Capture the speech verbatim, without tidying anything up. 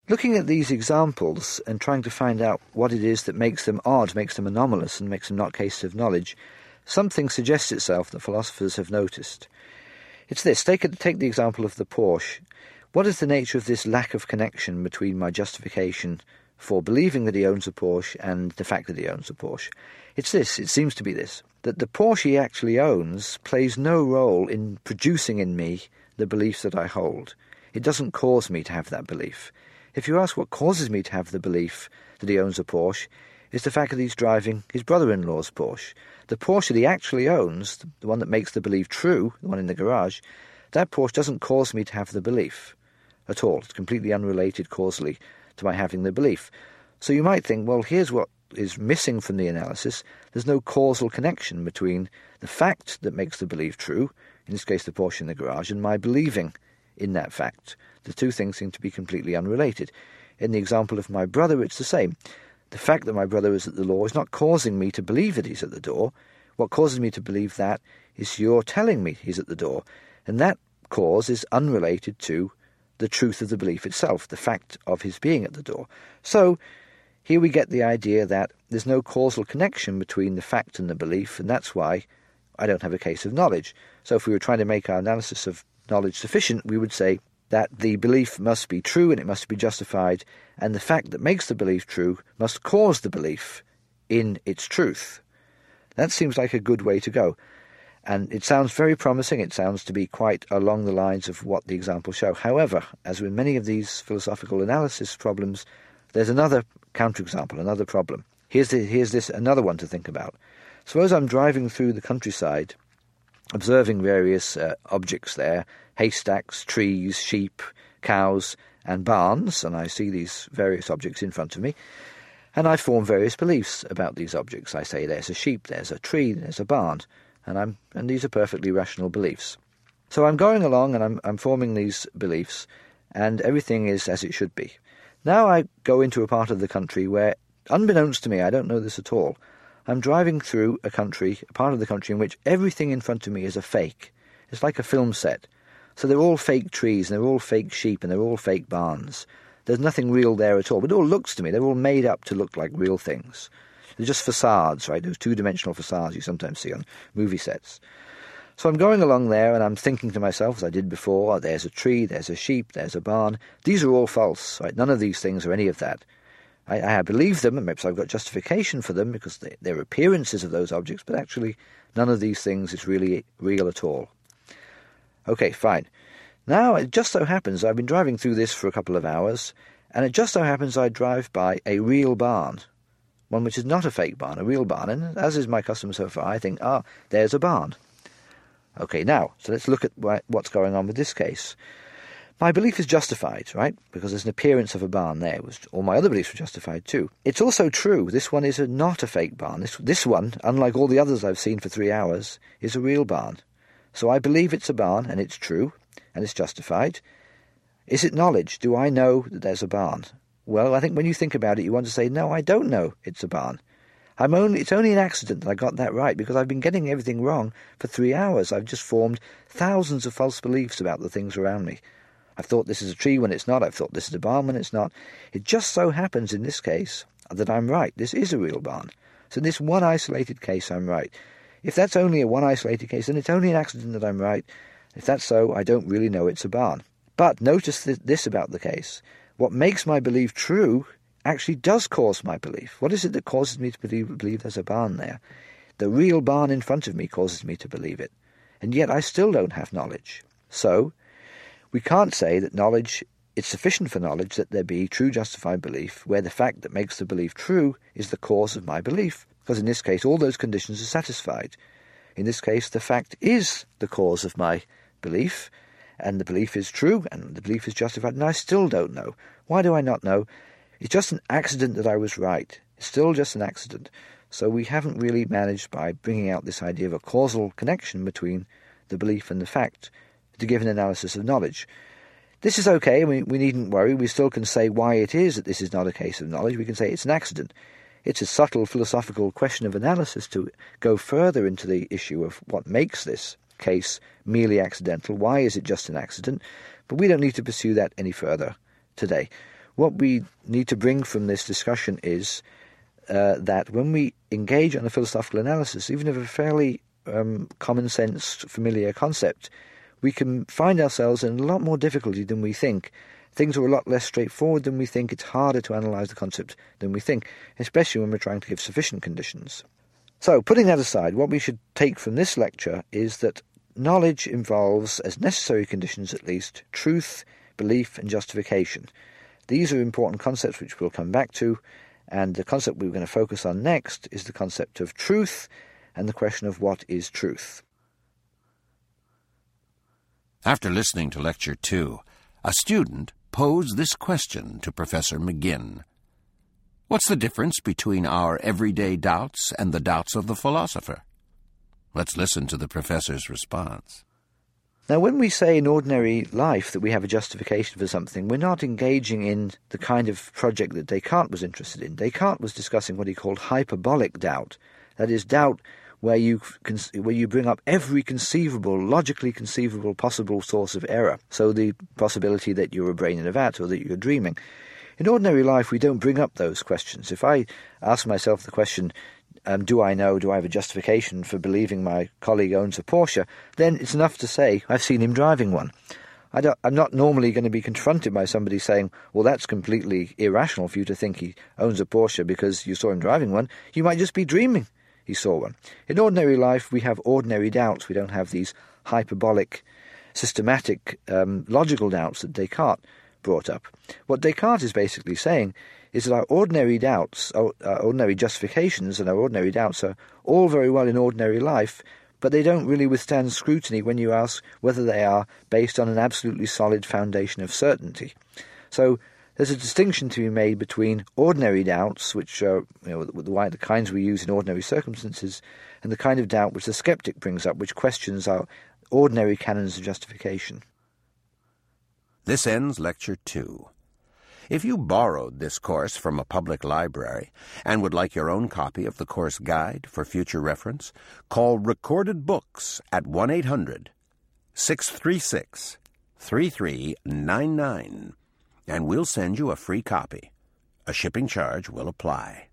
Looking at these examples and trying to find out what it is that makes them odd, makes them anomalous, and makes them not cases of knowledge, something suggests itself that philosophers have noticed. It's this. Take, take the example of the Porsche. What is the nature of this lack of connection between my justification for believing that he owns a Porsche and the fact that he owns a Porsche? It's this. It seems to be this. That the Porsche he actually owns plays no role in producing in me the beliefs that I hold. It doesn't cause me to have that belief. If you ask what causes me to have the belief that he owns a Porsche, it's the fact that he's driving his brother-in-law's Porsche. The Porsche that he actually owns, the one that makes the belief true, the one in the garage, that Porsche doesn't cause me to have the belief at all. It's completely unrelated causally to my having the belief. So you might think, well, here's what is missing from the analysis. There's no causal connection between the fact that makes the belief true, in this case the Porsche in the garage, and my believing in that fact. The two things seem to be completely unrelated. In the example of my brother, it's the same. The fact that my brother is at the law is not causing me to believe that he's at the door. What causes me to believe that is you're telling me he's at the door. And that cause is unrelated to the truth of the belief itself, the fact of his being at the door. So here we get the idea that there's no causal connection between the fact and the belief, and that's why I don't have a case of knowledge. So if we were trying to make our analysis of knowledge sufficient, we would say that the belief must be true and it must be justified, and the fact that makes the belief true must cause the belief in its truth. That seems like a good way to go. And it sounds very promising. It sounds to be quite along the lines of what the examples show. However, as with many of these philosophical analysis problems, there's another counterexample, another problem. Here's, the, here's this another one to think about. Suppose I'm driving through the countryside, observing various uh, objects there, haystacks, trees, sheep, cows, and barns, and I see these various objects in front of me, and I form various beliefs about these objects. I say there's a sheep, there's a tree, there's a barn, and I'm and these are perfectly rational beliefs. So I'm going along and I'm I'm forming these beliefs, and everything is as it should be. Now I go into a part of the country where, unbeknownst to me, I don't know this at all, I'm driving through a country, a part of the country in which everything in front of me is a fake. It's like a film set. So they're all fake trees, and they're all fake sheep, and they're all fake barns. There's nothing real there at all. But it all looks to me, they're all made up to look like real things. They're just facades, right? Those two-dimensional facades you sometimes see on movie sets. So I'm going along there, and I'm thinking to myself, as I did before, oh, there's a tree, there's a sheep, there's a barn. These are all false, right? None of these things are any of that. I, I believe them, and perhaps I've got justification for them because they, they're appearances of those objects, but actually none of these things is really real at all. Okay, fine. Now, it just so happens I've been driving through this for a couple of hours, and it just so happens I drive by a real barn, one which is not a fake barn, a real barn, and as is my custom so far, I think, ah, there's a barn. Okay, now, so let's look at what's going on with this case. My belief is justified, right, because there's an appearance of a barn there. All my other beliefs were justified too. It's also true, this one is a, not a fake barn. This, this one, unlike all the others I've seen for three hours, is a real barn. So I believe it's a barn, and it's true, and it's justified. Is it knowledge? Do I know that there's a barn? Well, I think when you think about it, you want to say, no, I don't know it's a barn. I'm only, it's only an accident that I got that right, because I've been getting everything wrong for three hours. I've just formed thousands of false beliefs about the things around me. I've thought this is a tree when it's not. I've thought this is a barn when it's not. It just so happens in this case that I'm right. This is a real barn. So in this one isolated case, I'm right. If that's only a one isolated case, then it's only an accident that I'm right. If that's so, I don't really know it's a barn. But notice th- this about the case. What makes my belief true actually does cause my belief. What is it that causes me to believe, believe there's a barn there? The real barn in front of me causes me to believe it. And yet I still don't have knowledge. So we can't say that knowledge, it's sufficient for knowledge that there be true justified belief, where the fact that makes the belief true is the cause of my belief. Because in this case, all those conditions are satisfied. In this case, the fact is the cause of my belief, and the belief is true, and the belief is justified, and I still don't know. Why do I not know? It's just an accident that I was right. It's still just an accident. So we haven't really managed, by bringing out this idea of a causal connection between the belief and the fact, to give an analysis of knowledge. This is okay, we, we needn't worry. We still can say why it is that this is not a case of knowledge. We can say it's an accident. It's a subtle philosophical question of analysis to go further into the issue of what makes this case merely accidental. Why is it just an accident? But we don't need to pursue that any further today. what we need to bring from this discussion is uh, that when we engage on a philosophical analysis, even of a fairly um, common-sense, familiar concept, we can find ourselves in a lot more difficulty than we think. Things are a lot less straightforward than we think. It's harder to analyse the concept than we think, especially when we're trying to give sufficient conditions. So, putting that aside, what we should take from this lecture is that knowledge involves, as necessary conditions at least, truth, belief and justification. These are important concepts which we'll come back to, and the concept we're going to focus on next is the concept of truth and the question of what is truth. After listening to Lecture two, a student posed this question to Professor McGinn. What's the difference between our everyday doubts and the doubts of the philosopher? Let's listen to the professor's response. Now, when we say in ordinary life that we have a justification for something, we're not engaging in the kind of project that Descartes was interested in. Descartes was discussing what he called hyperbolic doubt. That is, doubt where you where you bring up every conceivable, logically conceivable possible source of error. So the possibility that you're a brain in a vat or that you're dreaming. In ordinary life, we don't bring up those questions. If I ask myself the question, Um, do I know, do I have a justification for believing my colleague owns a Porsche, then it's enough to say, I've seen him driving one. I don't, I'm not normally going to be confronted by somebody saying, well, that's completely irrational for you to think he owns a Porsche because you saw him driving one. You might just be dreaming he saw one. In ordinary life, we have ordinary doubts. We don't have these hyperbolic, systematic, um, logical doubts that Descartes brought up. What Descartes is basically saying is that our ordinary doubts, our, our ordinary justifications and our ordinary doubts are all very well in ordinary life, but they don't really withstand scrutiny when you ask whether they are based on an absolutely solid foundation of certainty. So there's a distinction to be made between ordinary doubts, which are you know, the, the, the kinds we use in ordinary circumstances, and the kind of doubt which the skeptic brings up, which questions our ordinary canons of justification. This ends Lecture two. If you borrowed this course from a public library and would like your own copy of the course guide for future reference, call Recorded Books at one eight hundred, six three six, three three nine nine, and we'll send you a free copy. A shipping charge will apply.